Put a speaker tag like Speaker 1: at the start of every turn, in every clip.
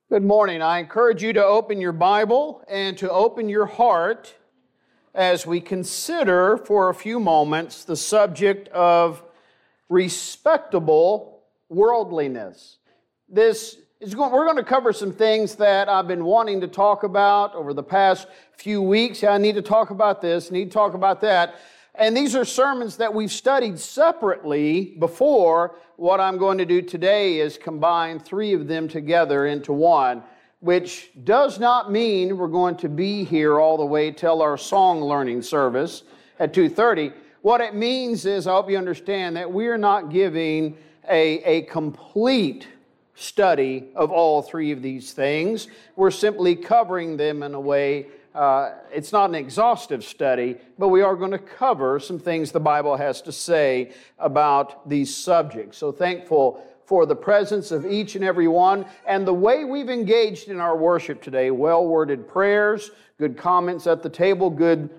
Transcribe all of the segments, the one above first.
Speaker 1: Good morning. I encourage you to open your Bible and to open your heart as we consider for a few moments the subject of respectable worldliness. We're going to cover some things that I've been wanting to talk about over the past few weeks. I need to talk about this, need to talk about that. And these are sermons that we've studied separately before. What I'm going to do today is combine three of them together into one, which does not mean we're going to be here all the way till our song learning service at 2:30. What it means is, I hope you understand, that we're not giving a complete study of all three of these things. We're simply covering them in a way. It's not an exhaustive study, but we are going to cover some things the Bible has to say about these subjects. So thankful for the presence of each and every one and the way we've engaged in our worship today. Well-worded prayers, good comments at the table, good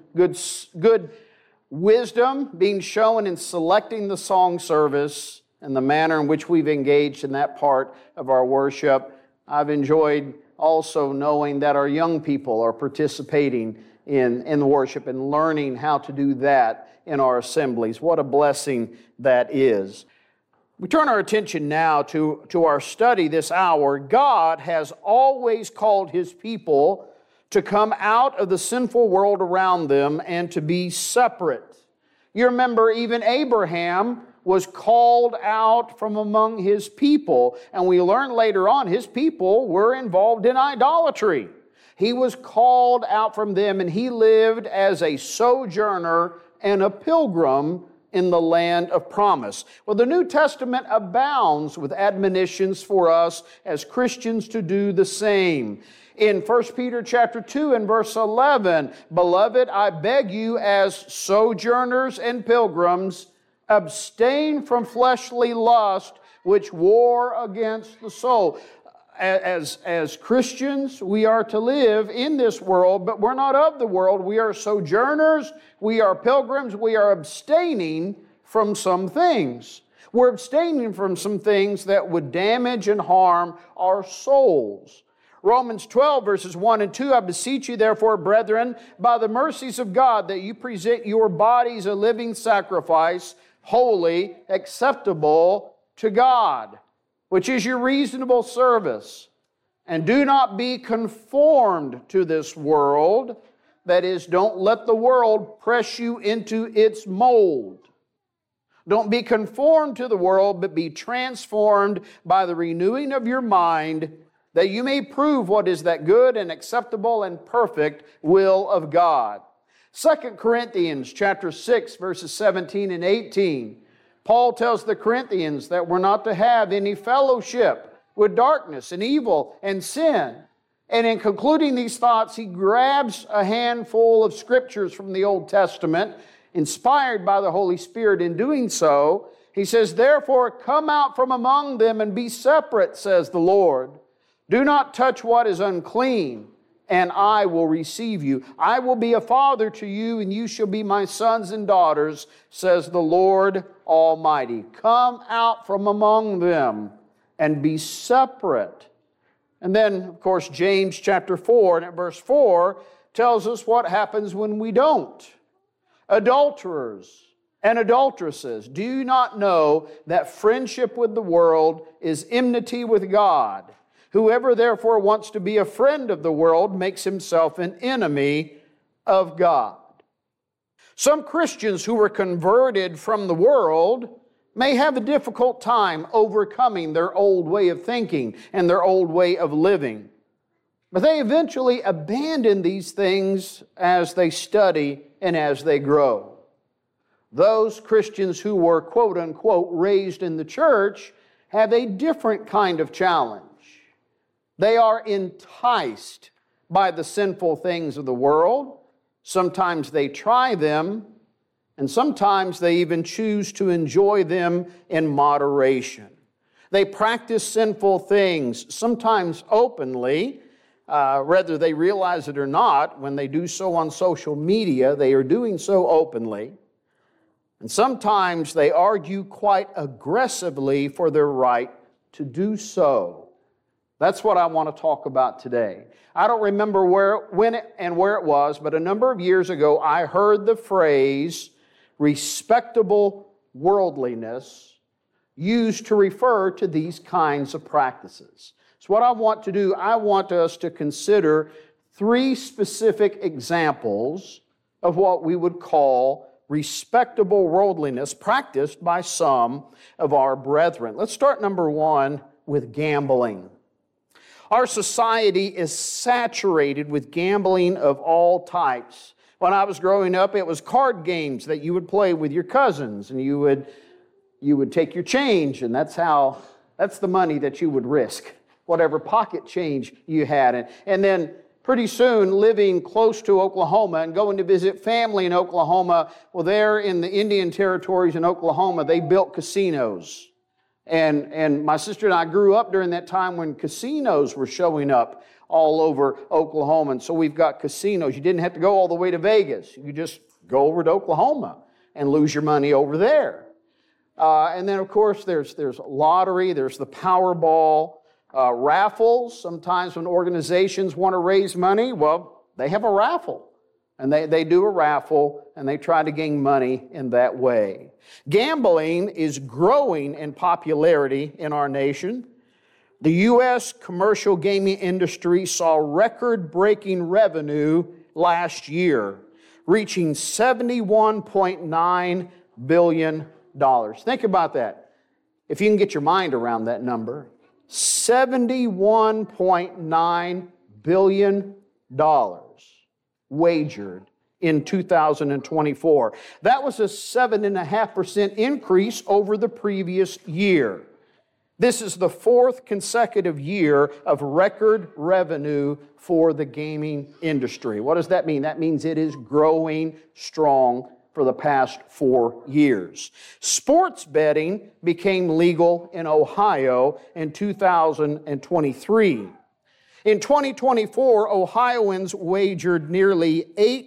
Speaker 1: wisdom being shown in selecting the song service and the manner in which we've engaged in that part of our worship. I've enjoyed also knowing that our young people are participating in the worship and learning how to do that in our assemblies. What a blessing that is. We turn our attention now to our study this hour. God has always called His people to come out of the sinful world around them and to be separate. You remember even Abraham was called out from among his people. And we learn later on his people were involved in idolatry. He was called out from them and he lived as a sojourner and a pilgrim in the land of promise. Well, the New Testament abounds with admonitions for us as Christians to do the same. In 1 Peter chapter 2 and verse 11, "Beloved, I beg you as sojourners and pilgrims, abstain from fleshly lust, which war against the soul." As Christians, we are to live in this world, but we're not of the world. We are sojourners, we are pilgrims, we are abstaining from some things. We're abstaining from some things that would damage and harm our souls. Romans 12, verses 1 and 2, "I beseech you, therefore, brethren, by the mercies of God, that you present your bodies a living sacrifice, holy, acceptable to God, which is your reasonable service. And do not be conformed to this world." That is, don't let the world press you into its mold. Don't be conformed to the world, but be transformed by the renewing of your mind, that you may prove what is that good and acceptable and perfect will of God. 2 Corinthians chapter 6, verses 17 and 18. Paul tells the Corinthians that we're not to have any fellowship with darkness and evil and sin. And in concluding these thoughts, he grabs a handful of scriptures from the Old Testament, inspired by the Holy Spirit. In doing so, he says, "Therefore come out from among them and be separate, says the Lord. Do not touch what is unclean, and I will receive you. I will be a father to you, and you shall be my sons and daughters, says the Lord Almighty." Come out from among them and be separate. And then, of course, James chapter 4 and at verse 4 tells us what happens when we don't. "Adulterers and adulteresses, do you not know that friendship with the world is enmity with God? Whoever therefore wants to be a friend of the world makes himself an enemy of God." Some Christians who were converted from the world may have a difficult time overcoming their old way of thinking and their old way of living. But they eventually abandon these things as they study and as they grow. Those Christians who were, quote unquote, raised in the church have a different kind of challenge. They are enticed by the sinful things of the world. Sometimes they try them, and sometimes they even choose to enjoy them in moderation. They practice sinful things, sometimes openly, whether they realize it or not. When they do so on social media, they are doing so openly. And sometimes they argue quite aggressively for their right to do so. That's what I want to talk about today. I don't remember when and where it was, but a number of years ago, I heard the phrase respectable worldliness used to refer to these kinds of practices. So what I want to do, I want us to consider 3 specific examples of what we would call respectable worldliness practiced by some of our brethren. Let's start number 1 with gambling. Our society is saturated with gambling of all types. When I was growing up, it was card games that you would play with your cousins, and you would take your change, and that's the money that you would risk, whatever pocket change you had. And then pretty soon, living close to Oklahoma and going to visit family in Oklahoma, well, there in the Indian territories in Oklahoma, they built casinos. And my sister and I grew up during that time when casinos were showing up all over Oklahoma. And so we've got casinos. You didn't have to go all the way to Vegas. You could just go over to Oklahoma and lose your money over there. And then, of course, there's lottery, there's the Powerball, raffles. Sometimes when organizations want to raise money, well, they have a raffle. And they do a raffle, and they try to gain money in that way. Gambling is growing in popularity in our nation. The U.S. commercial gaming industry saw record-breaking revenue last year, reaching $71.9 billion. Think about that. If you can get your mind around that number, $71.9 billion wagered in 2024. That was a 7.5% increase over the previous year. This is the 4th consecutive year of record revenue for the gaming industry. What does that mean? That means it is growing strong for the past 4 years. Sports betting became legal in Ohio in 2023. In 2024, Ohioans wagered nearly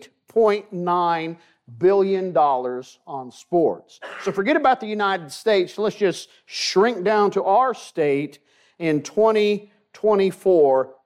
Speaker 1: $8.9 billion on sports. So forget about the United States. Let's just shrink down to our state. In 2024,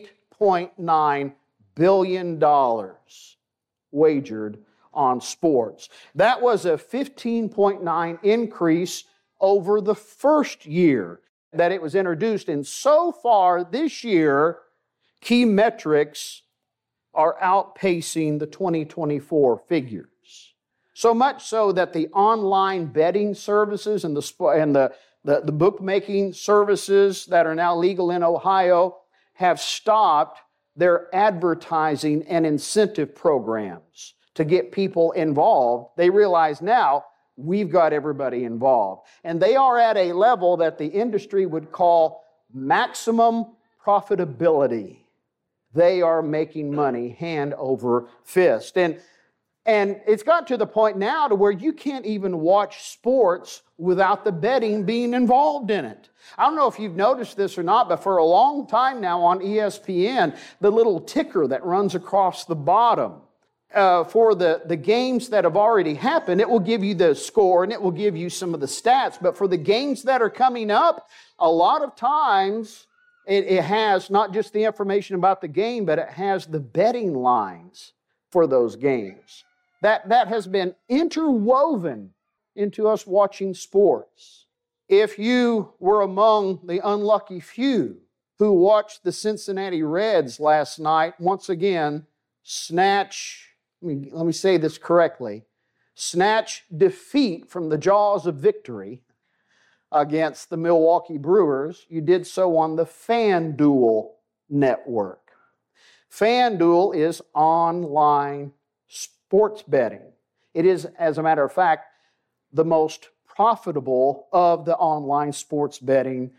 Speaker 1: $8.9 billion wagered on sports. That was a 15.9 increase over the first year that it was introduced. And so far this year, key metrics are outpacing the 2024 figures. So much so that the online betting services and the bookmaking services that are now legal in Ohio have stopped their advertising and incentive programs to get people involved. They realize now we've got everybody involved. And they are at a level that the industry would call maximum profitability. They are making money hand over fist. And it's got to the point now to where you can't even watch sports without the betting being involved in it. I don't know if you've noticed this or not, but for a long time now on ESPN, the little ticker that runs across the bottom for the games that have already happened, it will give you the score and it will give you some of the stats. But for the games that are coming up, a lot of times it has not just the information about the game, but it has the betting lines for those games. That has been interwoven into us watching sports. If you were among the unlucky few who watched the Cincinnati Reds last night, once again, let me say this correctly, snatch defeat from the jaws of victory against the Milwaukee Brewers, you did so on the FanDuel network. FanDuel is online sports betting. It is, as a matter of fact, the most profitable of the online sports betting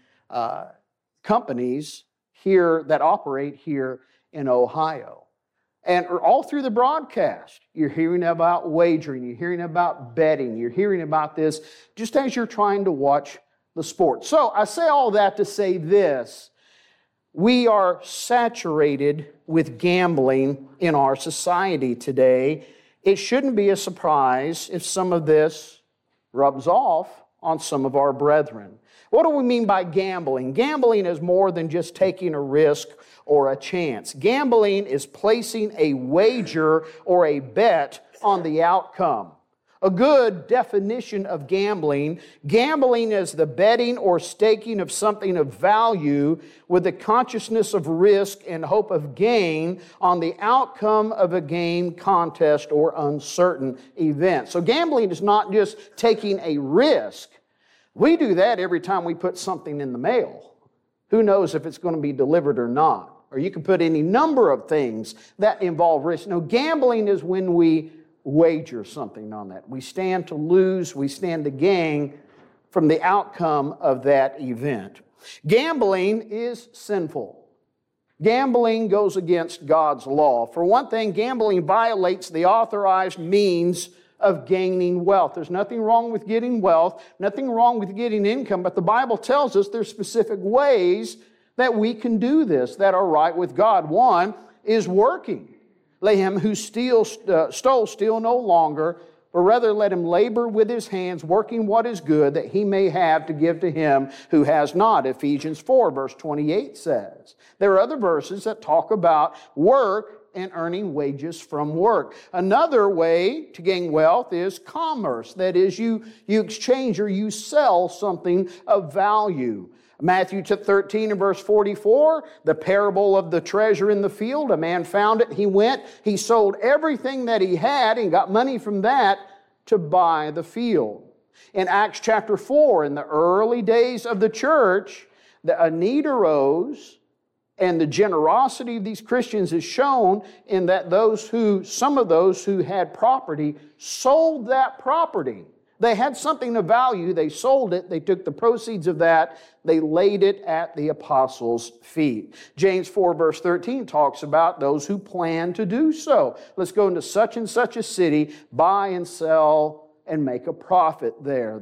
Speaker 1: companies here that operate here in Ohio. And all through the broadcast, you're hearing about wagering, you're hearing about betting, you're hearing about this just as you're trying to watch the sport. So I say all that to say this: we are saturated with gambling in our society today. It shouldn't be a surprise if some of this rubs off on some of our brethren. What do we mean by gambling? Gambling is more than just taking a risk or a chance. Gambling is placing a wager or a bet on the outcome. A good definition of gambling is the betting or staking of something of value with the consciousness of risk and hope of gain on the outcome of a game, contest, or uncertain event. So gambling is not just taking a risk. We do that every time we put something in the mail. Who knows if it's going to be delivered or not? Or you can put any number of things that involve risk. No, gambling is when we wager something on that. We stand to lose, we stand to gain from the outcome of that event. Gambling is sinful. Gambling goes against God's law. For one thing, gambling violates the authorized means of gaining wealth. There's nothing wrong with getting wealth, nothing wrong with getting income, but the Bible tells us there's specific ways that we can do this that are right with God. One is working. Let him who stole steal no longer, but rather let him labor with his hands, working what is good, that he may have to give to him who has not. Ephesians 4, verse 28 says. There are other verses that talk about work and earning wages from work. Another way to gain wealth is commerce. That is, you exchange or you sell something of value. Matthew 13 and verse 44, the parable of the treasure in the field. A man found it, he went, he sold everything that he had and got money from that to buy the field. In Acts chapter 4, in the early days of the church, a need arose, and the generosity of these Christians is shown in that some of those who had property sold that property. They had something of value, they sold it, they took the proceeds of that, they laid it at the apostles' feet. James 4 verse 13 talks about those who plan to do so. Let's go into such and such a city, buy and sell and make a profit there.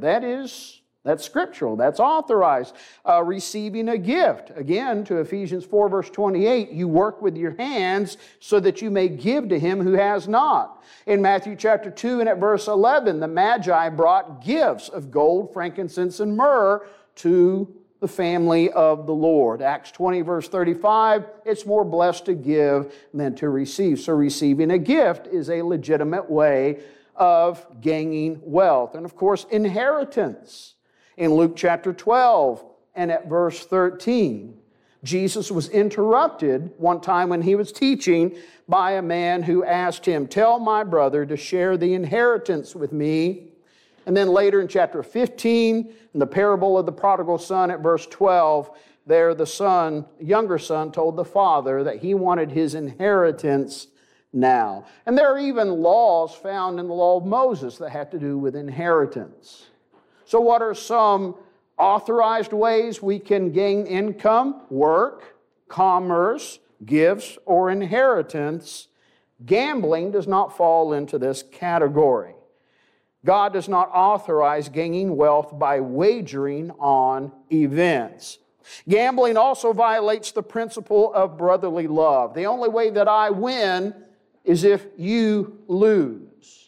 Speaker 1: That's scriptural. That's authorized. Receiving a gift. Again, to Ephesians 4 verse 28, you work with your hands so that you may give to him who has not. In Matthew chapter 2 and at verse 11, the Magi brought gifts of gold, frankincense, and myrrh to the family of the Lord. Acts 20 verse 35, it's more blessed to give than to receive. So receiving a gift is a legitimate way of gaining wealth. And of course, inheritance. In Luke chapter 12 and at verse 13, Jesus was interrupted one time when he was teaching by a man who asked him, "Tell my brother to share the inheritance with me." And then later in chapter 15, in the parable of the prodigal son at verse 12, there the younger son told the father that he wanted his inheritance now. And there are even laws found in the law of Moses that have to do with inheritance. So what are some authorized ways we can gain income? Work, commerce, gifts, or inheritance. Gambling does not fall into this category. God does not authorize gaining wealth by wagering on events. Gambling also violates the principle of brotherly love. The only way that I win is if you lose.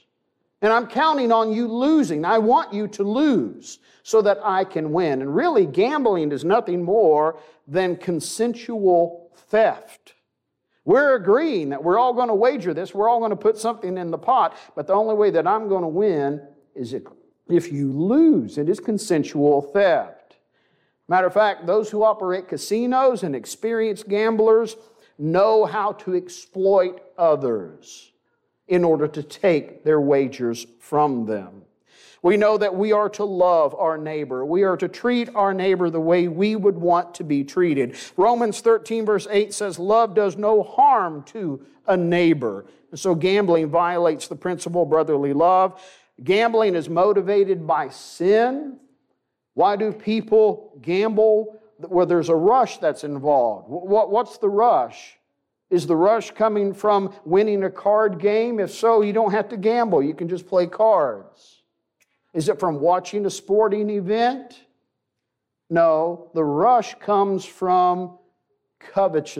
Speaker 1: And I'm counting on you losing. I want you to lose so that I can win. And really, gambling is nothing more than consensual theft. We're agreeing that we're all going to wager this. We're all going to put something in the pot. But the only way that I'm going to win is if you lose. It is consensual theft. Matter of fact, those who operate casinos and experienced gamblers know how to exploit others in order to take their wagers from them. We know that we are to love our neighbor. We are to treat our neighbor the way we would want to be treated. Romans 13 verse 8 says, love does no harm to a neighbor. And so gambling violates the principle of brotherly love. Gambling is motivated by sin. Why do people gamble? Well, there's a rush that's involved. What's the rush? Is the rush coming from winning a card game? If so, you don't have to gamble. You can just play cards. Is it from watching a sporting event? No, the rush comes from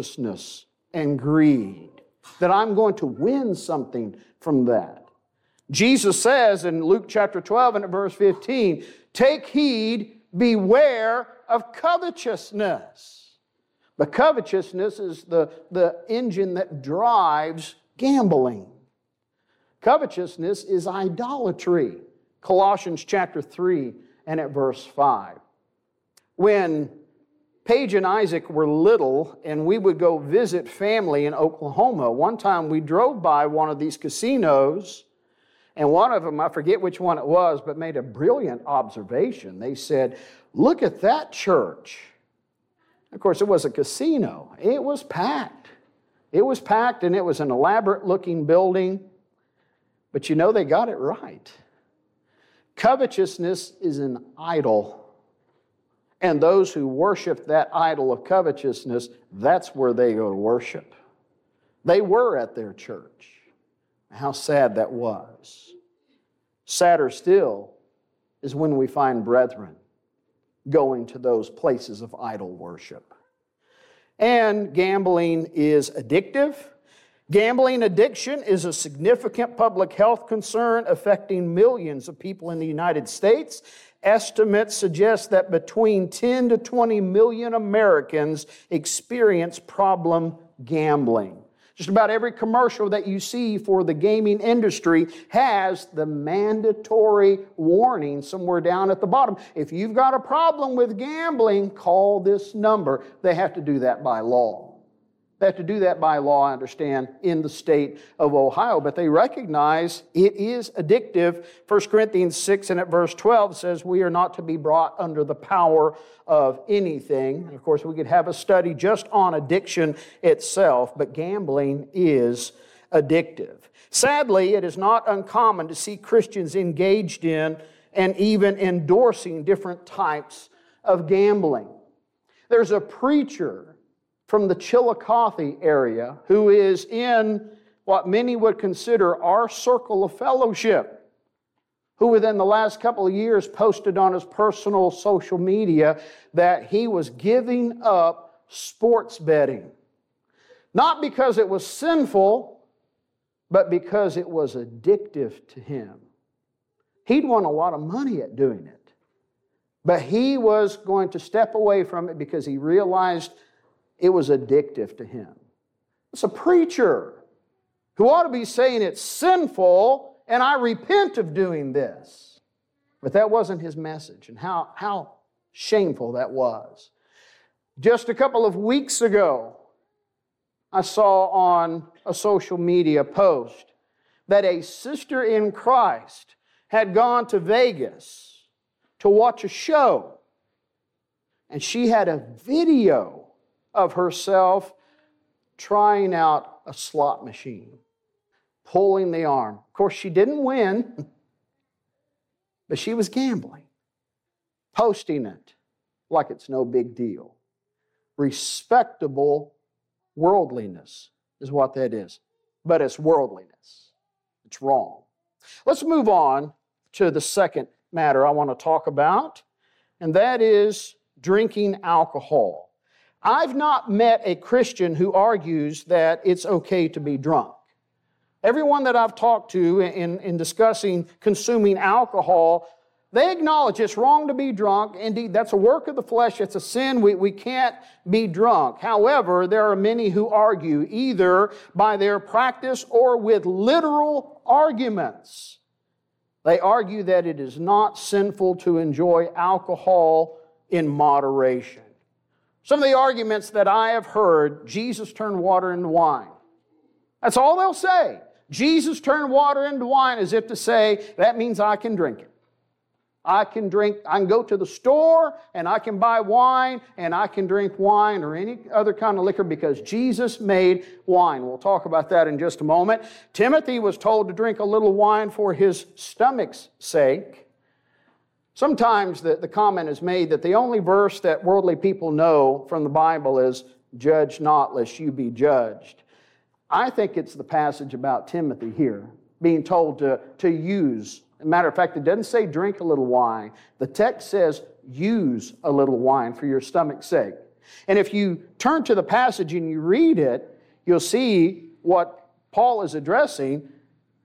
Speaker 1: covetousness and greed, that I'm going to win something from that. Jesus says in Luke chapter 12 and at verse 15, take heed, beware of covetousness. But covetousness is the engine that drives gambling. Covetousness is idolatry. Colossians chapter 3 and at verse 5. When Paige and Isaac were little and we would go visit family in Oklahoma, one time we drove by one of these casinos, and one of them, I forget which one it was, but made a brilliant observation. They said, look at that church. Of course, it was a casino. It was packed. It was packed, and it was an elaborate-looking building. But you know, they got it right. Covetousness is an idol. And those who worship that idol of covetousness, that's where they go to worship. They were at their church. How sad that was. Sadder still is when we find brethren going to those places of idol worship. And gambling is addictive. Gambling addiction is a significant public health concern affecting millions of people in the United States. Estimates suggest that between 10 to 20 million Americans experience problem gambling. Just about every commercial that you see for the gaming industry has the mandatory warning somewhere down at the bottom. If you've got a problem with gambling, call this number. They have to do that by law. They have to do that by law, I understand, in the state of Ohio, but they recognize it is addictive. 1 Corinthians 6 and at verse 12 says we are not to be brought under the power of anything. And of course, we could have a study just on addiction itself, but gambling is addictive. Sadly, it is not uncommon to see Christians engaged in and even endorsing different types of gambling. There's a preacher from the Chillicothe area who is in what many would consider our circle of fellowship, who within the last couple of years posted on his personal social media that he was giving up sports betting. Not because it was sinful, but because it was addictive to him. He'd won a lot of money at doing it, but he was going to step away from it because he realized it was addictive to him. It's a preacher who ought to be saying it's sinful and I repent of doing this. But that wasn't his message, and how shameful that was. Just a couple of weeks ago, I saw on a social media post that a sister in Christ had gone to Vegas to watch a show, and she had a video of herself trying out a slot machine, pulling the arm. Of course, she didn't win, but she was gambling, posting it like it's no big deal. Respectable worldliness is what that is, but it's worldliness. It's wrong. Let's move on to the second matter I want to talk about, and that is drinking alcohol. I've not met a Christian who argues that it's okay to be drunk. Everyone that I've talked to in discussing consuming alcohol, they acknowledge it's wrong to be drunk. Indeed, that's a work of the flesh. It's a sin. We can't be drunk. However, there are many who argue either by their practice or with literal arguments. They argue that it is not sinful to enjoy alcohol in moderation. Some of the arguments that I have heard, Jesus turned water into wine. That's all they'll say. Jesus turned water into wine, as if to say, that means I can drink it. I can go to the store and I can buy wine and I can drink wine or any other kind of liquor because Jesus made wine. We'll talk about that in just a moment. Timothy was told to drink a little wine for his stomach's sake. Sometimes the comment is made that the only verse that worldly people know from the Bible is, judge not lest you be judged. I think it's the passage about Timothy here, being told to use. As a matter of fact, it doesn't say drink a little wine. The text says use a little wine for your stomach's sake. And if you turn to the passage and you read it, you'll see what Paul is addressing.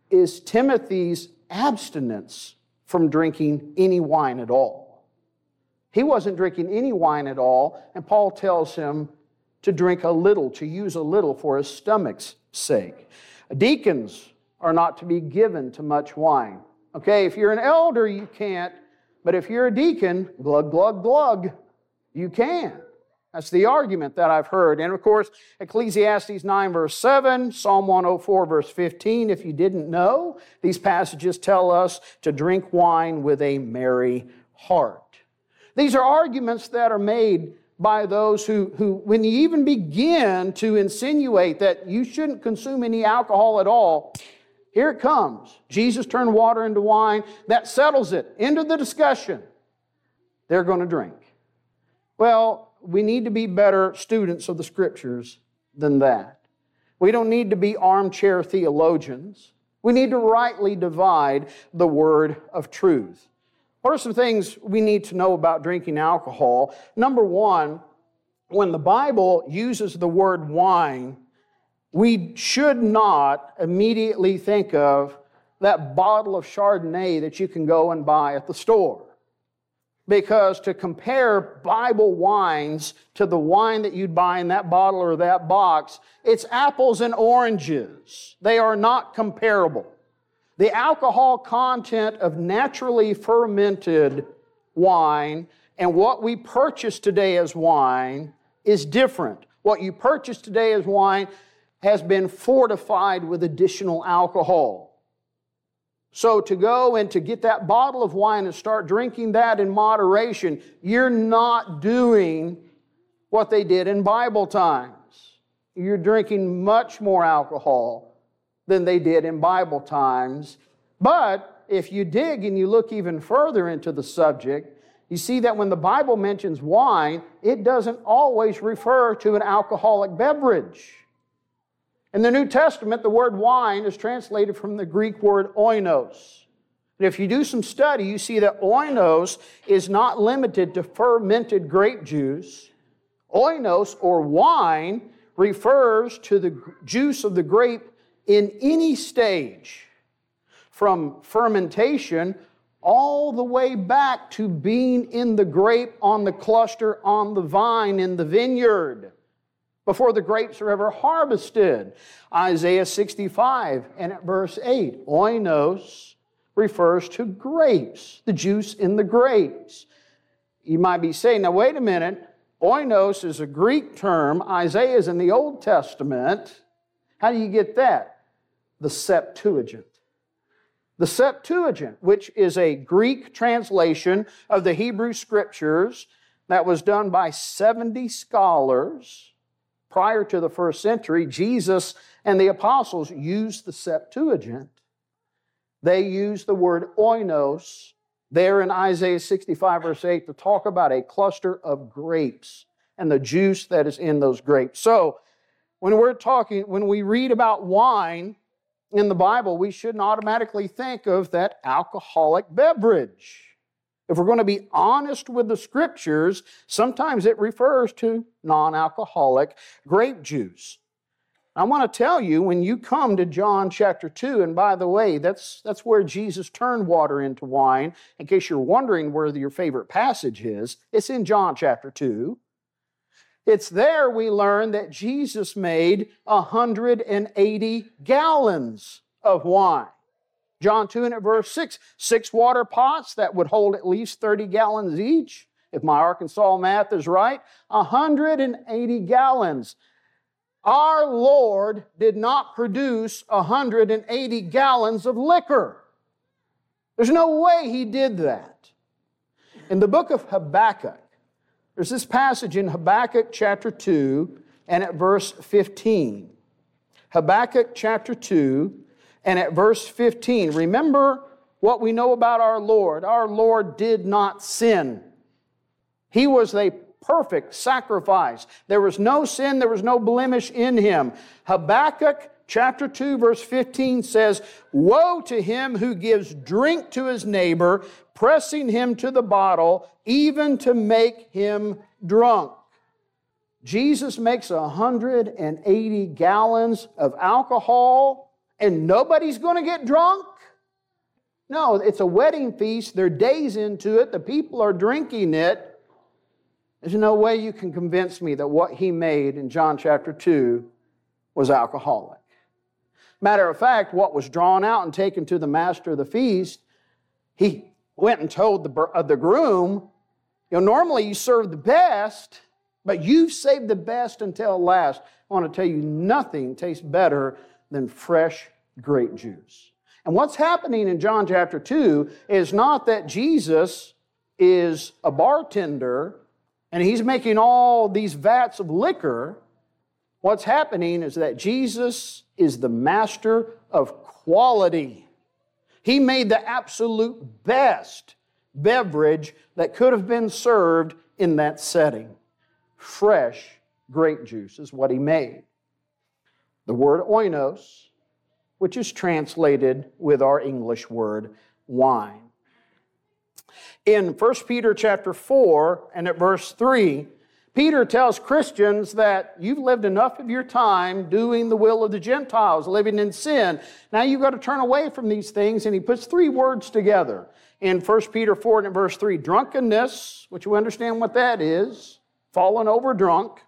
Speaker 1: is Timothy's abstinence from drinking any wine at all. He wasn't drinking any wine at all, and Paul tells him to drink a little, to use a little for his stomach's sake. Deacons are not to be given to much wine. Okay, if you're an elder, you can't, but if you're a deacon, glug, glug, glug, you can. That's the argument that I've heard. And of course, Ecclesiastes 9 verse 7, Psalm 104 verse 15, if you didn't know, these passages tell us to drink wine with a merry heart. These are arguments that are made by those who, when you even begin to insinuate that you shouldn't consume any alcohol at all, here it comes. Jesus turned water into wine. That settles it. End of the discussion. They're going to drink. Well, we need to be better students of the Scriptures than that. We don't need to be armchair theologians. We need to rightly divide the word of truth. What are some things we need to know about drinking alcohol? Number one, when the Bible uses the word wine, we should not immediately think of that bottle of Chardonnay that you can go and buy at the store. Because to compare Bible wines to the wine that you'd buy in that bottle or that box, it's apples and oranges. They are not comparable. The alcohol content of naturally fermented wine and what we purchase today as wine is different. What you purchase today as wine has been fortified with additional alcohol. So to go and to get that bottle of wine and start drinking that in moderation, you're not doing what they did in Bible times. You're drinking much more alcohol than they did in Bible times. But if you dig and you look even further into the subject, you see that when the Bible mentions wine, it doesn't always refer to an alcoholic beverage. In the New Testament, the word wine is translated from the Greek word oinos. And if you do some study, you see that oinos is not limited to fermented grape juice. Oinos, or wine, refers to the juice of the grape in any stage, from fermentation all the way back to being in the grape on the cluster on the vine in the vineyard, before the grapes are ever harvested. Isaiah 65 and at verse 8, oinos refers to grapes, the juice in the grapes. You might be saying, now wait a minute, oinos is a Greek term, Isaiah is in the Old Testament. How do you get that? The Septuagint. The Septuagint, which is a Greek translation of the Hebrew Scriptures that was done by 70 scholars prior to the first century. Jesus and the apostles used the Septuagint. They used the word oinos there in Isaiah 65 verse 8 to talk about a cluster of grapes and the juice that is in those grapes. So when we read about wine in the Bible, we shouldn't automatically think of that alcoholic beverage. If we're going to be honest with the Scriptures, sometimes it refers to non-alcoholic grape juice. I want to tell you, when you come to John chapter 2, and by the way, that's where Jesus turned water into wine. In case you're wondering where your favorite passage is, it's in John chapter 2. It's there we learn that Jesus made 180 gallons of wine. John 2 and at verse 6, 6 water pots that would hold at least 30 gallons each. If my Arkansas math is right, 180 gallons. Our Lord did not produce 180 gallons of liquor. There's no way He did that. In the book of Habakkuk, there's this passage in Habakkuk chapter 2 and at verse 15. Habakkuk chapter 2 and at verse 15. Remember what we know about our Lord. Our Lord did not sin. He was a perfect sacrifice. There was no sin, there was no blemish in Him. Habakkuk chapter 2 verse 15 says, "Woe to him who gives drink to his neighbor, pressing him to the bottle, even to make him drunk." Jesus makes 180 gallons of alcohol and nobody's going to get drunk? No, it's a wedding feast. They're days into it. The people are drinking it. There's no way you can convince me that what he made in John chapter 2 was alcoholic. Matter of fact, what was drawn out and taken to the master of the feast, he went and told the groom, normally you serve the best, but you've saved the best until last. I want to tell you, nothing tastes better than fresh grape juice. And what's happening in John chapter 2 is not that Jesus is a bartender and he's making all these vats of liquor. What's happening is that Jesus is the master of quality. He made the absolute best beverage that could have been served in that setting. Fresh grape juice is what he made. The word oinos, which is translated with our English word wine. In 1 Peter chapter 4 and at verse 3, Peter tells Christians that you've lived enough of your time doing the will of the Gentiles, living in sin. Now you've got to turn away from these things, and he puts three words together. In 1 Peter 4 and verse 3, drunkenness, which we understand what that is, fallen over drunk.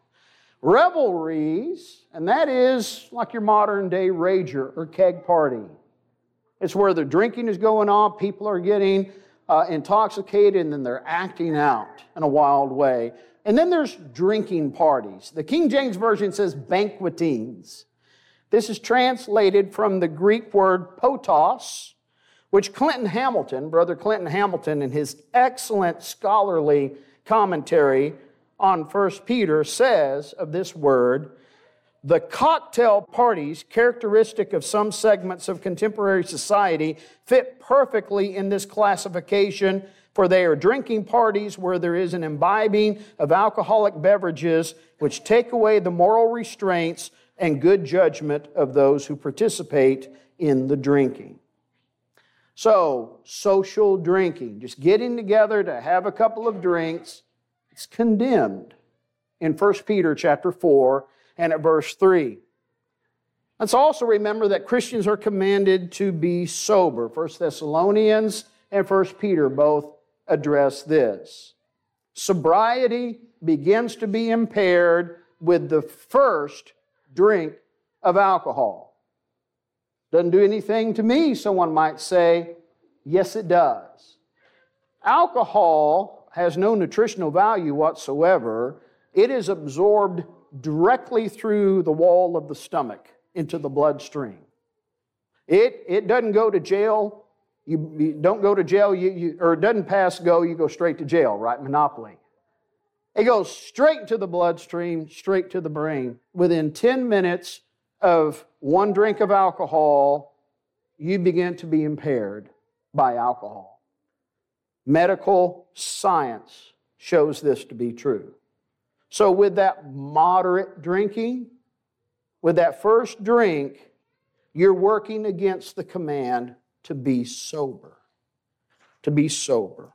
Speaker 1: Revelries, and that is like your modern day rager or keg party. It's where the drinking is going on, people are getting intoxicated, and then they're acting out in a wild way. And then there's drinking parties. The King James Version says banquetings. This is translated from the Greek word potos, which Brother Clinton Hamilton, in his excellent scholarly commentary on 1 Peter, says of this word, the cocktail parties characteristic of some segments of contemporary society fit perfectly in this classification, for they are drinking parties where there is an imbibing of alcoholic beverages which take away the moral restraints and good judgment of those who participate in the drinking. So, social drinking, just getting together to have a couple of drinks, it's condemned in 1 Peter chapter 4 and at verse 3. Let's also remember that Christians are commanded to be sober. 1 Thessalonians and 1 Peter both address this. Sobriety begins to be impaired with the first drink of alcohol. Doesn't do anything to me, someone might say. Yes, it does. Alcohol has no nutritional value whatsoever. It is absorbed directly through the wall of the stomach into the bloodstream. It doesn't go to jail. You don't go to jail, or it doesn't pass go, you go straight to jail, right? Monopoly. It goes straight into the bloodstream, straight to the brain. Within 10 minutes of one drink of alcohol, you begin to be impaired by alcohol. Medical science shows this to be true. So with that moderate drinking, with that first drink, you're working against the command to be sober. To be sober.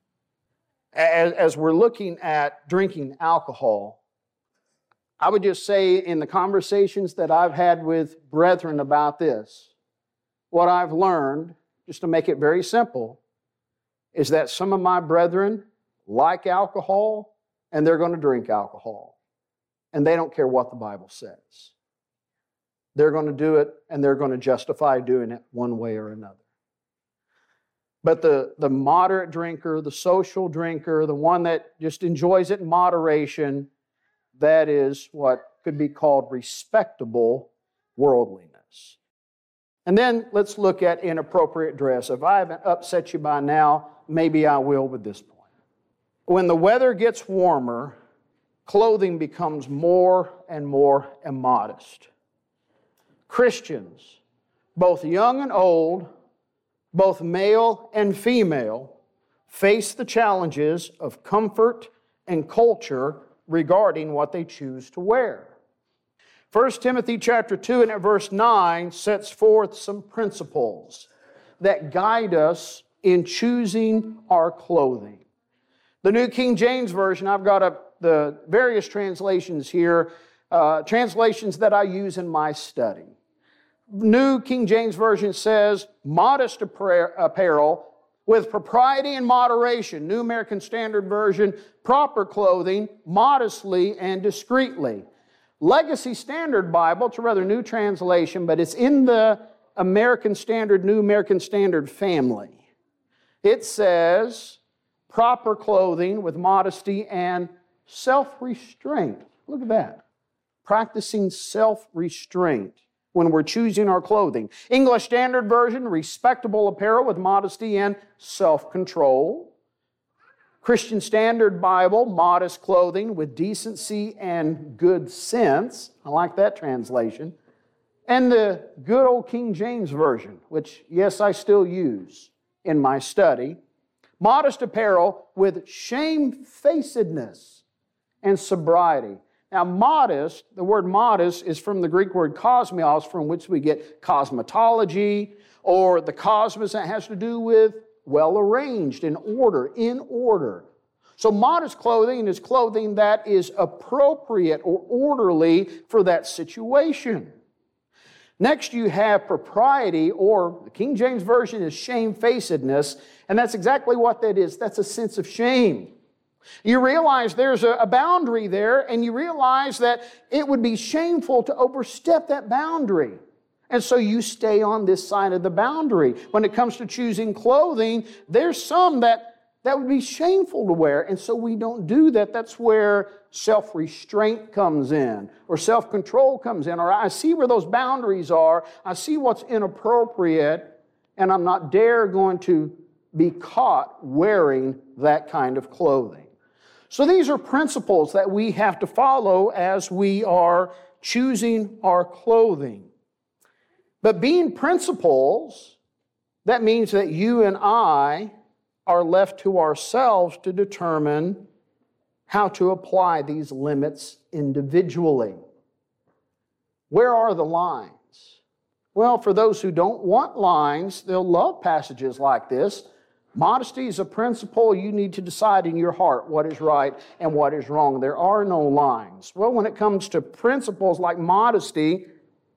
Speaker 1: As we're looking at drinking alcohol, I would just say in the conversations that I've had with brethren about this, what I've learned, just to make it very simple, is that some of my brethren like alcohol and they're going to drink alcohol. And they don't care what the Bible says. They're going to do it and they're going to justify doing it one way or another. But the moderate drinker, the social drinker, the one that just enjoys it in moderation, that is what could be called respectable worldliness. And then let's look at inappropriate dress. If I haven't upset you by now, maybe I will with this point. When the weather gets warmer, clothing becomes more and more immodest. Christians, both young and old, both male and female, face the challenges of comfort and culture regarding what they choose to wear. 1 Timothy chapter 2 and at verse 9 sets forth some principles that guide us in choosing our clothing. The New King James Version, I've got up the various translations here, translations that I use in my study. New King James Version says modest apparel with propriety and moderation. New American Standard Version, proper clothing, modestly and discreetly. Legacy Standard Bible, it's a rather new translation, but it's in the American Standard, New American Standard family. It says proper clothing with modesty and self-restraint. Look at that. Practicing self-restraint when we're choosing our clothing. English Standard Version, respectable apparel with modesty and self-control. Christian Standard Bible, modest clothing with decency and good sense. I like that translation. And the good old King James Version, which, yes, I still use in my study. Modest apparel with shamefacedness and sobriety. Now, modest, the word modest is from the Greek word kosmos, from which we get cosmetology, or the cosmos that has to do with well-arranged, in order. So modest clothing is clothing that is appropriate or orderly for that situation. Next, you have propriety, or the King James Version is shamefacedness, and that's exactly what that is. That's a sense of shame. You realize there's a boundary there, and you realize that it would be shameful to overstep that boundary. And so you stay on this side of the boundary. When it comes to choosing clothing, there's some that would be shameful to wear, and so we don't do that. That's where self-restraint comes in, or self-control comes in, or I see where those boundaries are, I see what's inappropriate, and I'm not going to be caught wearing that kind of clothing. So these are principles that we have to follow as we are choosing our clothing. But being principles, that means that you and I are left to ourselves to determine how to apply these limits individually. Where are the lines? Well, for those who don't want lines, they'll love passages like this. Modesty is a principle. You need to decide in your heart what is right and what is wrong. There are no lines. Well, when it comes to principles like modesty,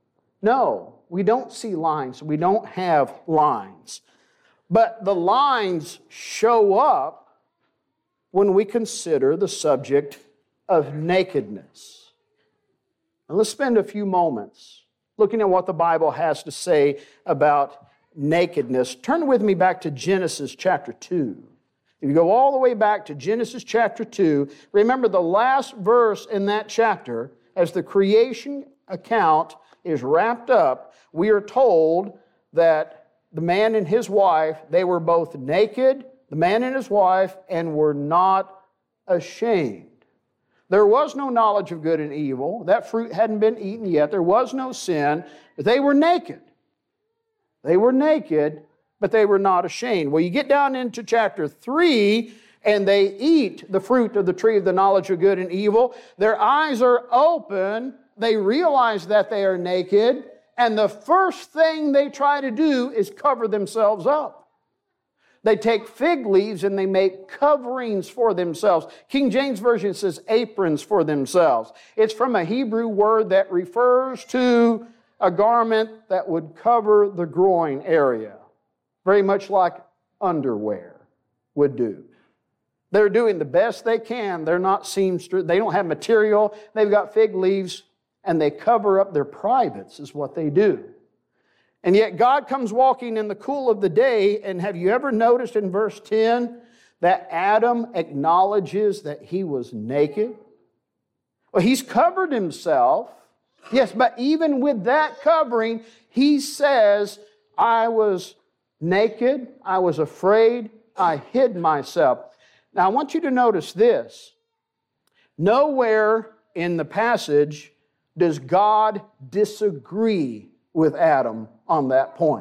Speaker 1: no, we don't see lines. We don't have lines. But the lines show up when we consider the subject of nakedness. And let's spend a few moments looking at what the Bible has to say about nakedness. Turn with me back to Genesis chapter 2. If you go all the way back to Genesis chapter 2, remember the last verse in that chapter, as the creation account is wrapped up, we are told that the man and his wife, they were both naked, the man and his wife, and were not ashamed. There was no knowledge of good and evil. That fruit hadn't been eaten yet. There was no sin. But they were naked. They were naked, but they were not ashamed. Well, you get down into chapter 3, and they eat the fruit of the tree of the knowledge of good and evil. Their eyes are open. They realize that they are naked. And the first thing they try to do is cover themselves up. They take fig leaves and they make coverings for themselves. King James Version says aprons for themselves. It's from a Hebrew word that refers to a garment that would cover the groin area, very much like underwear would do. They're doing the best they can. They're not seamstress. They don't have material. They've got fig leaves, and they cover up their privates is what they do. And yet God comes walking in the cool of the day, and have you ever noticed in verse 10 that Adam acknowledges that he was naked? Well, he's covered himself. Yes, but even with that covering, he says, I was naked, I was afraid, I hid myself. Now, I want you to notice this. Nowhere in the passage does God disagree with Adam on that point.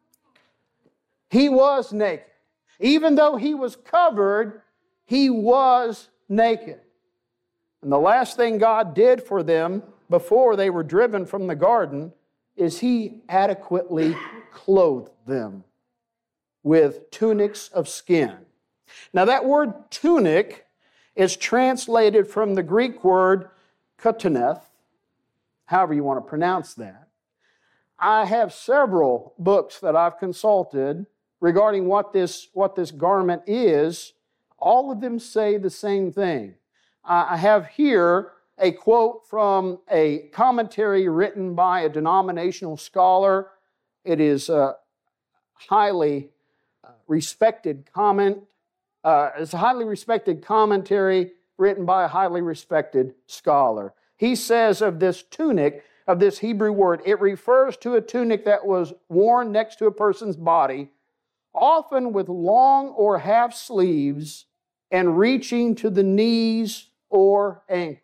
Speaker 1: He was naked. Even though he was covered, he was naked. And the last thing God did for them before they were driven from the garden is he adequately clothed them with tunics of skin. Now that word tunic is translated from the Greek word kotaneth, however you want to pronounce that. I have several books that I've consulted regarding what this garment is. All of them say the same thing. I have here a quote from a commentary written by a denominational scholar. It is a highly respected comment. It's a highly respected commentary written by a highly respected scholar. He says of this tunic, of this Hebrew word, it refers to a tunic that was worn next to a person's body, often with long or half sleeves and reaching to the knees or ankles.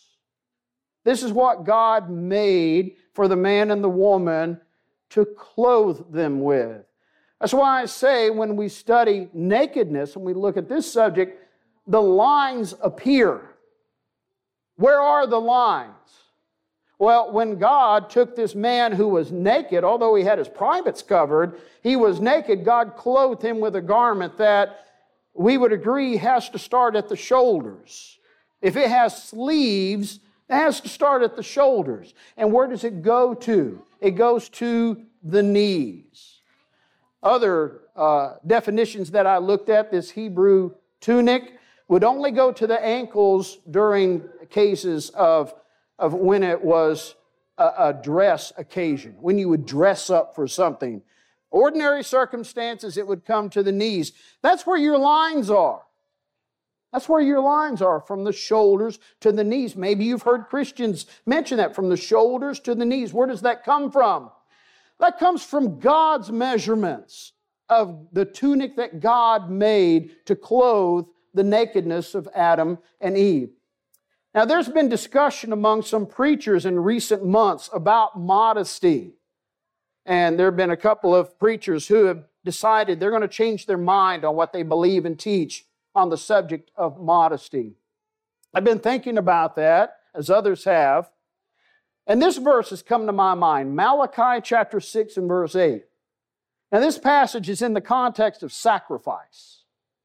Speaker 1: This is what God made for the man and the woman to clothe them with. That's why I say when we study nakedness, and we look at this subject, the lines appear. Where are the lines? Well, when God took this man who was naked, although he had his privates covered, he was naked, God clothed him with a garment that we would agree has to start at the shoulders. If it has sleeves, it has to start at the shoulders. And where does it go to? It goes to the knees. Other definitions that I looked at, this Hebrew tunic would only go to the ankles during cases of when it was a dress occasion, when you would dress up for something. Ordinary circumstances, it would come to the knees. That's where your lines are. That's where your lines are, from the shoulders to the knees. Maybe you've heard Christians mention that, from the shoulders to the knees. Where does that come from? That comes from God's measurements of the tunic that God made to clothe the nakedness of Adam and Eve. Now, there's been discussion among some preachers in recent months about modesty. And there have been a couple of preachers who have decided they're going to change their mind on what they believe and teach on the subject of modesty. I've been thinking about that, as others have. And this verse has come to my mind, Malachi chapter 6 and verse 8. Now, this passage is in the context of sacrifice.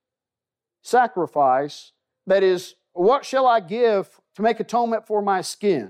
Speaker 1: Sacrifice, that is, what shall I give to make atonement for my sin?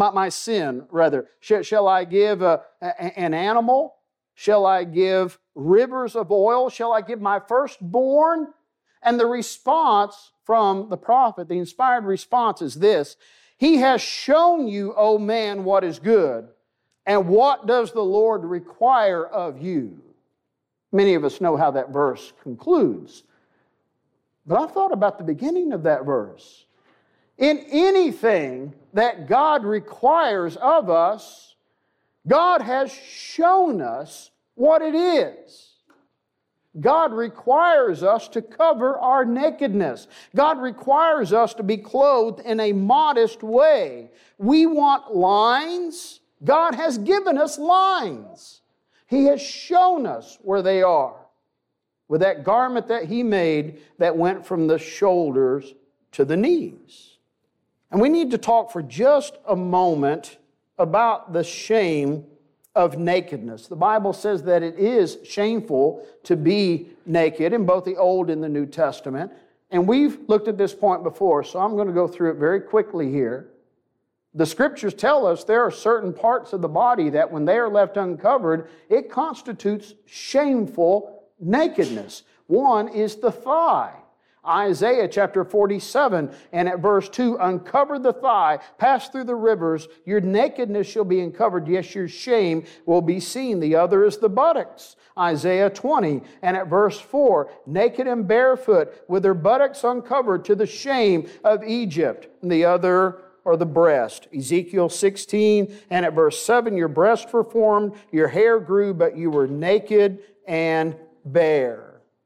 Speaker 1: Shall I give an animal? Shall I give rivers of oil? Shall I give my firstborn? And the response from the prophet, the inspired response is this: He has shown you, O man, what is good, and what does the Lord require of you? Many of us know how that verse concludes. But I've thought about the beginning of that verse. In anything that God requires of us, God has shown us what it is. God requires us to cover our nakedness. God requires us to be clothed in a modest way. We want lines. God has given us lines. He has shown us where they are with that garment that He made that went from the shoulders to the knees. And we need to talk for just a moment about the shame of nakedness. The Bible says that it is shameful to be naked in both the Old and the New Testament. And we've looked at this point before, so I'm going to go through it very quickly here. The Scriptures tell us there are certain parts of the body that when they are left uncovered, it constitutes shameful nakedness. One is the thigh. Isaiah chapter 47 and at verse 2, uncover the thigh, pass through the rivers, your nakedness shall be uncovered, yes, your shame will be seen. The other is the buttocks. Isaiah 20 and at verse 4, naked and barefoot with their buttocks uncovered to the shame of Egypt. And the other are the breast. Ezekiel 16 and at verse 7, your breasts were formed, your hair grew, but you were naked and bare.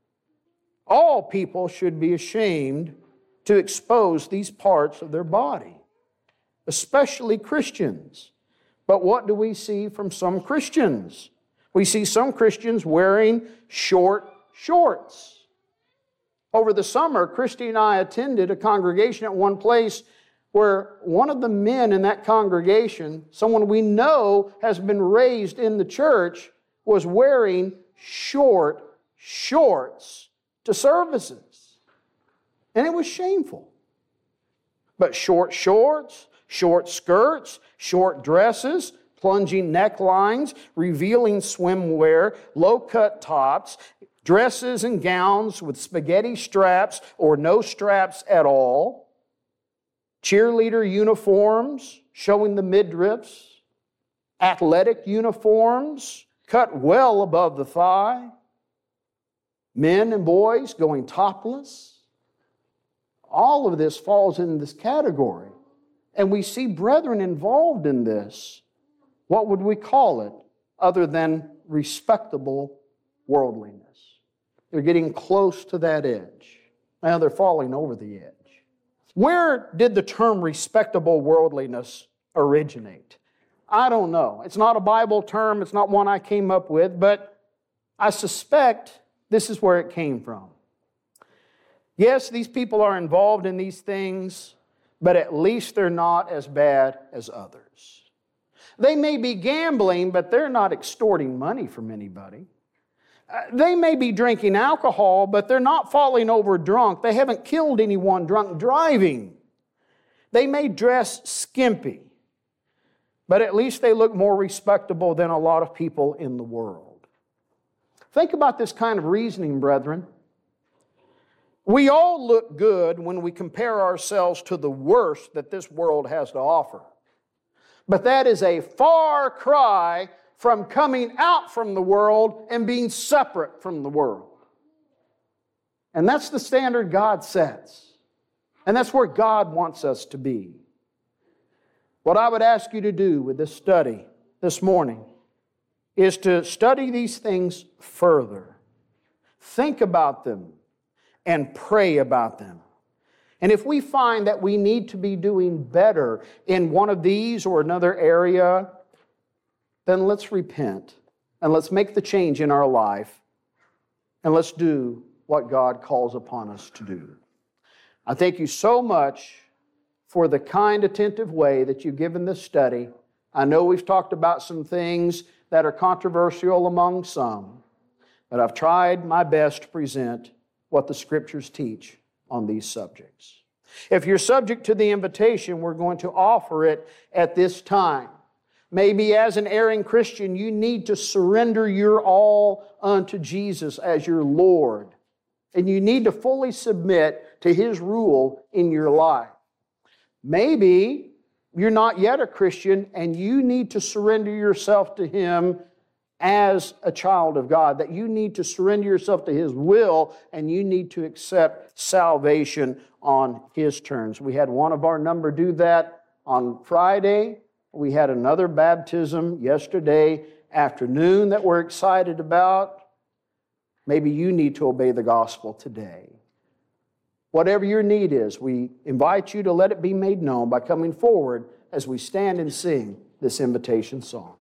Speaker 1: All people should be ashamed to expose these parts of their body, especially Christians. But what do we see from some Christians? We see some Christians wearing short shorts. Over the summer, Christy and I attended a congregation at one place where one of the men in that congregation, someone we know has been raised in the church, was wearing short shorts to services. And it was shameful. But short shorts, short skirts, short dresses, plunging necklines, revealing swimwear, low-cut tops, dresses and gowns with spaghetti straps or no straps at all, cheerleader uniforms showing the midriffs, athletic uniforms cut well above the thigh, men and boys going topless. All of this falls in this category. And we see brethren involved in this. What would we call it other than respectable worldliness? They're getting close to that edge. Now they're falling over the edge. Where did the term respectable worldliness originate? I don't know. It's not a Bible term. It's not one I came up with, but I suspect this is where it came from. Yes, these people are involved in these things, but at least they're not as bad as others. They may be gambling, but they're not extorting money from anybody. They may be drinking alcohol, but they're not falling over drunk. They haven't killed anyone drunk driving. They may dress skimpy, but at least they look more respectable than a lot of people in the world. Think about this kind of reasoning, brethren. We all look good when we compare ourselves to the worst that this world has to offer. But that is a far cry from coming out from the world and being separate from the world. And that's the standard God sets. And that's where God wants us to be. What I would ask you to do with this study this morning is to study these things further. Think about them and pray about them. And if we find that we need to be doing better in one of these or another area, then let's repent and let's make the change in our life and let's do what God calls upon us to do. I thank you so much for the kind, attentive way that you've given this study. I know we've talked about some things that are controversial among some, but I've tried my best to present what the Scriptures teach on these subjects. If you're subject to the invitation, we're going to offer it at this time. Maybe as an erring Christian, you need to surrender your all unto Jesus as your Lord. And you need to fully submit to His rule in your life. Maybe you're not yet a Christian and you need to surrender yourself to Him as a child of God, that you need to surrender yourself to His will and you need to accept salvation on His terms. We had one of our number do that on Friday. We had another baptism yesterday afternoon that we're excited about. Maybe you need to obey the gospel today. Whatever your need is, we invite you to let it be made known by coming forward as we stand and sing this invitation song.